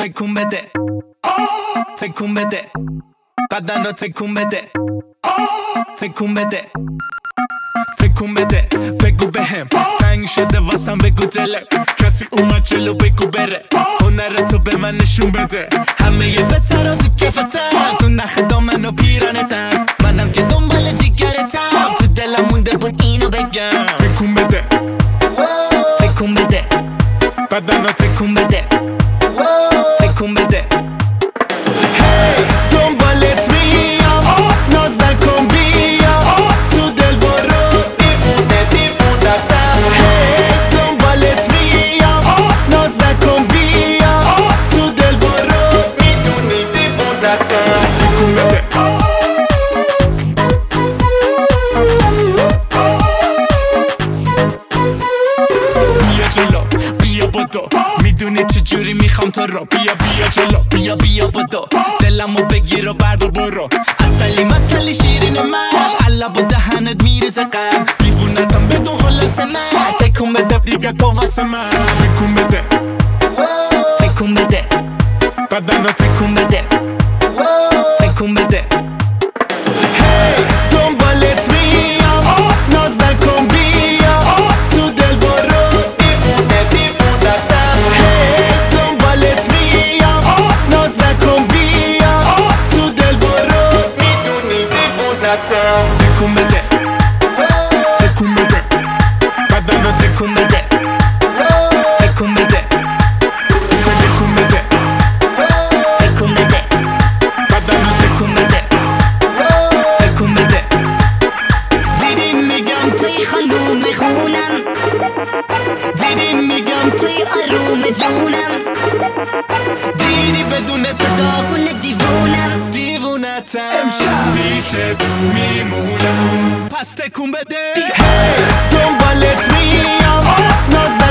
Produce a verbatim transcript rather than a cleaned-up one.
تکون بده تکون بده بدن رو تکون بده تکون بده تکون بده بگو بهم تنگ شده واسم بگو دلم کسی اومد جلو بگو بره هنر تو به من نشون بده همه یه پسرا تو کفتن تو نخ دامن و پیرانتن منم که دنبال جگرتم تو دلم مونده بود اینو بگم تکون بده تکون بده بدن رو تکون بده تکون بده هی دنبالت میام ناز نکن بیا تو دل برو دیوونه دیوونتم هی دنبالت میام ناز نکن بیا تو دل برو میدونی دیوونتم تکون بده بیا جلو بیا بدو میدونی چجوری میخوام تو رو بیا بیا جلو بیا بیا بدو دلمو بگیر و برد و برو اصلی مسلی شیرین من علب و دهنت میریزه قلب دیوونتم بدون خلاص من تکون بده دیگه تو واسه من تکون بده تکون بده بدن رو تکون بده تکون بده هی دنبالت میام ناز نکن بیا تو دل برو دیوونه دیوونتم هی دنبالت میام ناز نکن بیا تو دل برو میدونی دیوونتم تکون بده تکون بده بدن رو تکون بده تکون بده تکون بده تکون بده بدن رو تکون بده تکون بده دیدی میگم توی خانوم خونم دیدی میگم توی آروم جونم دیدی بدون تو داغون دیوونم دیوونتم امشب پیشت میمونم پس تکون بده هی دنبالت میام ناز